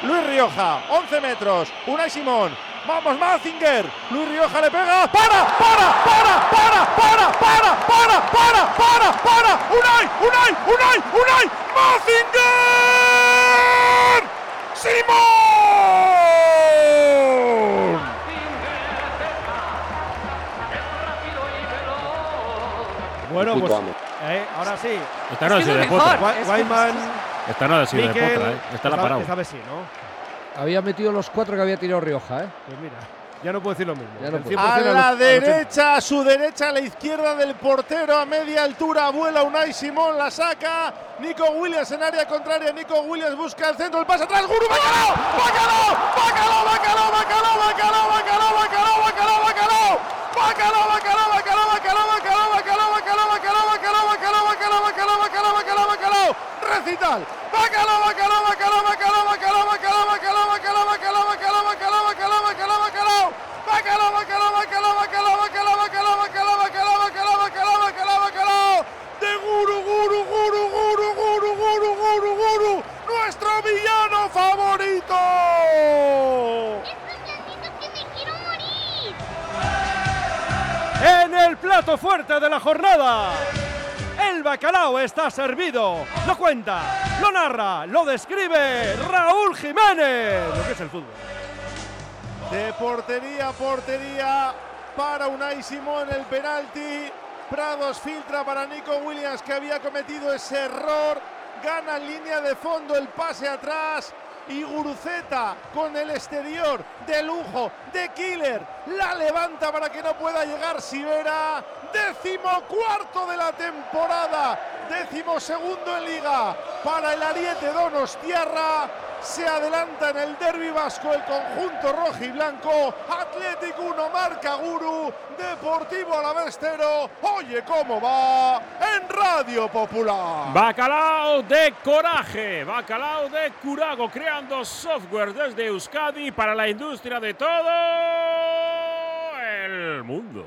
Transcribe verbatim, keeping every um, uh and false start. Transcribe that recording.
Luis Rioja, once metros, Unai Simón, vamos Mazinger, Luis Rioja le pega, para, para, para, para, para, para, para, para, para, para, Unai, Unai, Unai, Unai, Mazinger, Simón. Bueno, pues eh, ahora sí. Esta no ha sido de potra. Guayman. Esta no ha sido de potra, ¿eh? Esta la ha parado. Esta vez sí, ¿no? Había metido los cuatro que había tirado Rioja, ¿eh? Pues mira, ya no puedo decir lo mismo. No puedo. A la derecha, a su derecha, a la izquierda del portero, a media altura, vuela Unai Simón, la saca. Nico Williams en área contraria. Nico Williams busca el centro, el pase atrás. Guru, Bacalao, Bacalao, Bacalao, Bacalao, Bacalao, Bacalao, Bacalao, Bacalao, Bacalao, Bacalao. Bacalao, Bacalao, Bacalao, Bacalao, Bacalao, Bacalao, Bacalao, Bacalao, Bacalao, Bacalao, Bacalao, Bacalao, Bacalao, Bacalao, Bacalao. Recital. Bacalao, Bacalao, Bacalao, Bacalao, Bacalao, Bacalao, Bacalao, Bacalao, Bacalao, Bacalao, Bacalao, Bacalao, Bacalao, Bacalao. Bacalao, Bacalao, Bacalao, Bacalao, Bacalao, Bacalao, Bacalao, Bacalao, Bacalao, Bacalao, Bacalao, Bacalao. De Guru, Guru, Guru, Guru, Guru, Guru, Guru, Guru. Nuestro villano favorito. En el plato fuerte de la jornada, el bacalao está servido. Lo cuenta, lo narra, lo describe Raúl Jiménez. Lo que es el fútbol. De portería a portería para Unai Simón el penalti. Prados filtra para Nico Williams, que había cometido ese error. Gana en línea de fondo el pase atrás. Y Guruceta con el exterior de lujo, de killer, la levanta para que no pueda llegar Sivera. Décimo cuarto de la temporada, décimo segundo en liga para el Ariete Donostiarra. Se adelanta en el derbi vasco el conjunto rojiblanco. Athletic uno, marca Guru. Deportivo Alavés cero. Oye cómo va en Radio Popular. Bacalao de coraje, bacalao de Curago, creando software desde Euskadi para la industria de todo el mundo.